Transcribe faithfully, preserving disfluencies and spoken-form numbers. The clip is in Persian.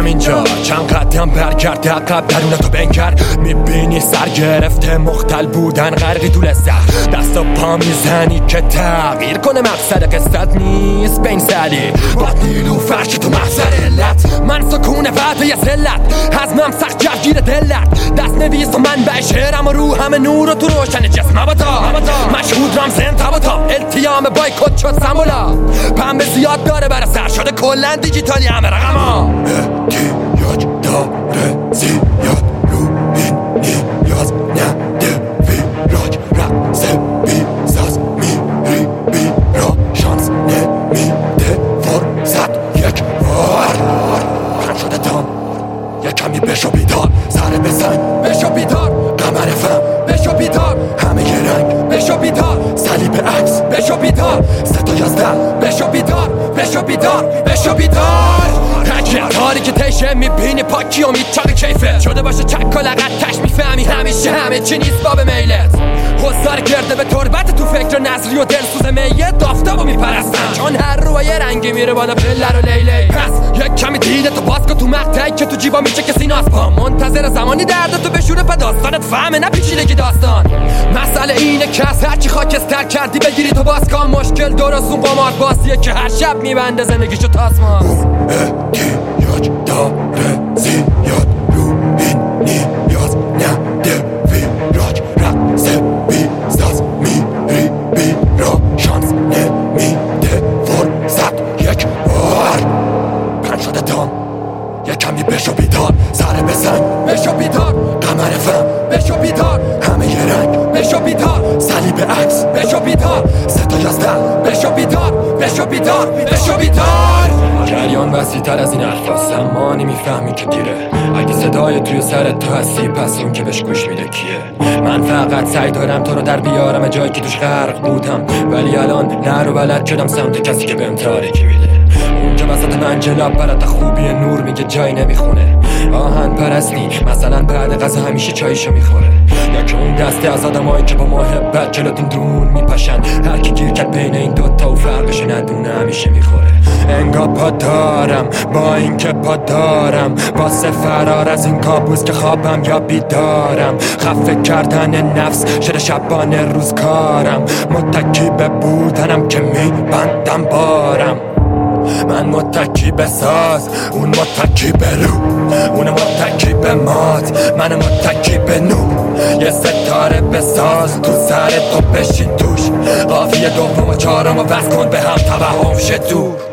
همینجا چند قدم برگرد عقب درون تو بنگر. میبینی سر گرفته مختل بودن غرقی تو لذت، دست و پا میزنی که تغییر کنه مقصد قصت نیست بین سری با نیلو فرش تو محضر علت. من سکونه بعد یه زلت حزمم سخت جوگیر دلت، دست نویس و من به شعرم و رو همه نور و تو روشن جسم بتا مشهود رمزن تباتا التیام بایکوت شد سمولا. پنبه زیاد داره برای سر شده کلن دیجیتالی همه رقما. احتیاج داره زیاد رو این نیاز نده ویراج رقص بیزاز میری بیرا شانس نمیده فرصت یک بار. پرم شده تان یک کمی بشو بیدار، سر بزن بشو بیدار، قمر فهم بشو بیدار، همه یه رنگ بشو بیدار، صلیب عکس بشو بیدار، ستا یازده بشو بیدار بشو بیدار بشو بیدار. تکیه کاری که تشه میبینی پاکی و میچاقی کیفت شده باشه چک و لغت کش میفهمی همیشه همه چی نیست باب میلت. حضار گرده به تربت تو فکر نظری و دلسوز میه دافتاب و میپرستم چون هر روی یه رنگی میره بالا پلر و لیلی. پس یک کمی دیده تو باز کن تو مقطعی که تو جیبا میشه کسی ناز پا منتظر زمانی درد تو بشوره پا داستانت فهمه نپیچیدگی داستان. مسئله اینه که از هرچی خاکستر کردی بگیری تو باز کن. مشکل درست اون قمار بازیه که هر شب میبنده زندگیشو تاسمان. احتیاج داره زیاد رو این نیاز نده ویراج رقص بیزاز میری بیرا شانس نمیده فرصت یک بار. پرم شده تام یک کمی بشو بیدار، سر بزن بشو بیدار، قمر فهم بشو بیدار، همه یه رنگ بشو بیدار، صلیب عکس بشو بیدار، ستا یازده بشو بیدار بشو بیدار بشو بیدار. جریان وسیع تر از این حرفاست اما نمیفهمی که دیره. اگه صدای توی سرت تو هستی پس اون که بهش گوش میده کیه؟ من فقط سعی دارم تو رو در بیارم جایی که توش غرق بودم ولی الان نه رو بلد شدم سمت کسی که بهم تاریکی میده. اونجا وسط منجلاب برات خوبی نور میگه جایی نمیخونه. آهن پرستی مثلا بعد غذا همیشه چایشو میخوره، یا که اون دسته از آدمایی که با محبت جلوتون دون میپاشن هر کی گیر کرد بین این دوتا و فرقش ندونه همیشه میخوره. انگار پا دارم با این که پا دارم واسه فرار از این کابوس که خوابم یا بیدارم. خفه کردن نفس شده شبانه روزکارم، متکی به بودنم که میبندم بارم. من متکی به ساز اون متکی به رو، اون متکی به مات من متکی به نور. یه ستاره بساز تو سر تو بشین توش، قافیه دوم و چهارم و وز کن به هم توهم شه دور.